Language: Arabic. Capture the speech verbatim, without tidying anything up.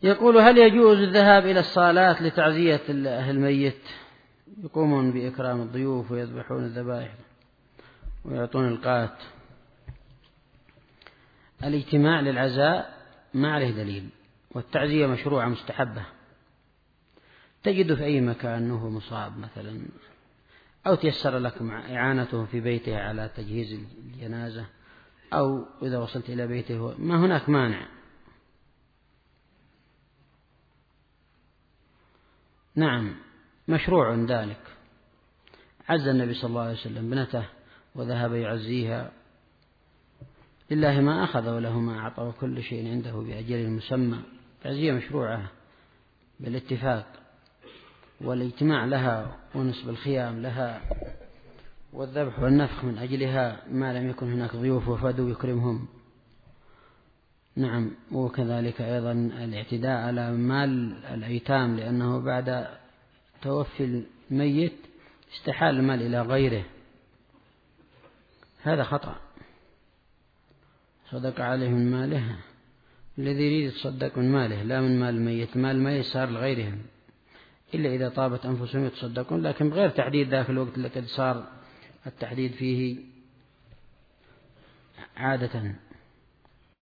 يقول: هل يجوز الذهاب إلى الصالات لتعزية الميت؟ يقومون بإكرام الضيوف ويذبحون الذبائح ويعطون القات. الاجتماع للعزاء ما عليه دليل، والتعزية مشروعة مستحبة. تجد في أي مكان أنه مصاب مثلا، أو تيسر لكم إعانته في بيته على تجهيز الجنازة، أو إذا وصلت إلى بيته، ما هناك مانع. نعم، مشروع ذلك. عز النبي صلى الله عليه وسلم ابنته وذهب يعزيها، لله ما أخذ وله ما أعطى وكل شيء عنده بأجل مسمى. تعزية مشروعة بالاتفاق، والاجتماع لها ونصب الخيام لها والذبح والنفخ من أجلها ما لم يكن هناك ضيوف وفدوا يكرمهم. نعم، وكذلك أيضا الاعتداء على مال الأيتام، لأنه بعد توفي الميت استحال المال إلى غيره، هذا خطأ. صدق عليه من ماله الذي يريد يتصدق من ماله، لا من مال الميت. مال الميت صار لغيرهم، إلا إذا طابت أنفسهم يتصدقون، لكن بغير تحديد ذاك الوقت، لقد صار التحديد فيه عادة.